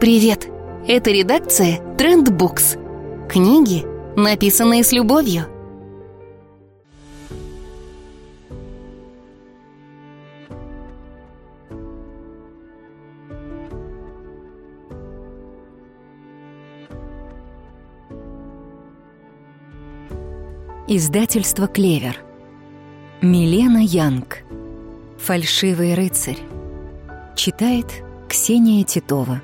Привет! Это редакция Trendbooks. Книги, написанные с любовью. Издательство «Клевер». Милена Янг. «Фальшивый рыцарь». Читает Ксения Титова.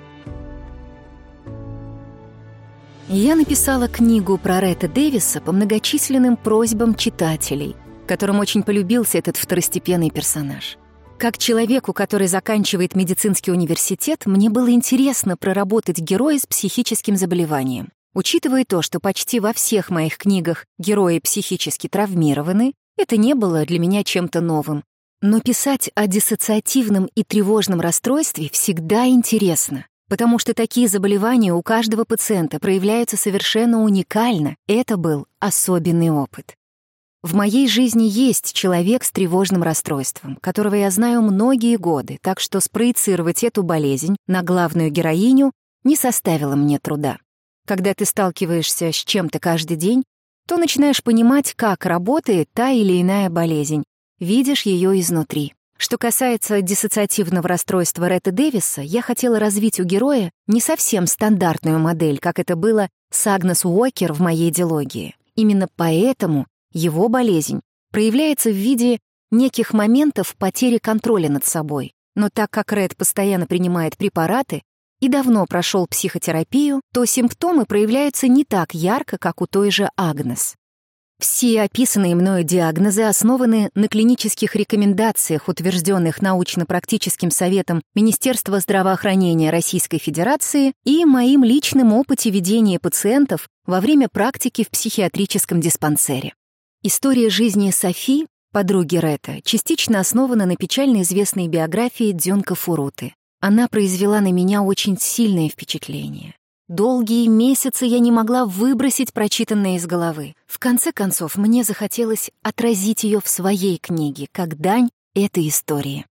Я написала книгу про Ретта Дэвиса по многочисленным просьбам читателей, которым очень полюбился этот второстепенный персонаж. Как человеку, который заканчивает медицинский университет, мне было интересно проработать героя с психическим заболеванием. Учитывая то, что почти во всех моих книгах герои психически травмированы, это не было для меня чем-то новым. Но писать о диссоциативном и тревожном расстройстве всегда интересно, потому что такие заболевания у каждого пациента проявляются совершенно уникально. Это был особенный опыт. В моей жизни есть человек с тревожным расстройством, которого я знаю многие годы, так что спроецировать эту болезнь на главную героиню не составило мне труда. Когда ты сталкиваешься с чем-то каждый день, то начинаешь понимать, как работает та или иная болезнь, видишь ее изнутри. Что касается диссоциативного расстройства Ретта Дэвиса, я хотела развить у героя не совсем стандартную модель, как это было с Агнес Уокер в моей дилогии. Именно поэтому его болезнь проявляется в виде неких моментов потери контроля над собой. Но так как Рет постоянно принимает препараты и давно прошел психотерапию, то симптомы проявляются не так ярко, как у той же Агнес. Все описанные мною диагнозы основаны на клинических рекомендациях, утвержденных научно-практическим советом Министерства здравоохранения Российской Федерации и моим личным опыте ведения пациентов во время практики в психиатрическом диспансере. История жизни Софи, подруги Ретта, частично основана на печально известной биографии Дзюнка Фуруты. Она произвела на меня очень сильное впечатление. Долгие месяцы я не могла выбросить прочитанное из головы. В конце концов, мне захотелось отразить ее в своей книге, как дань этой истории.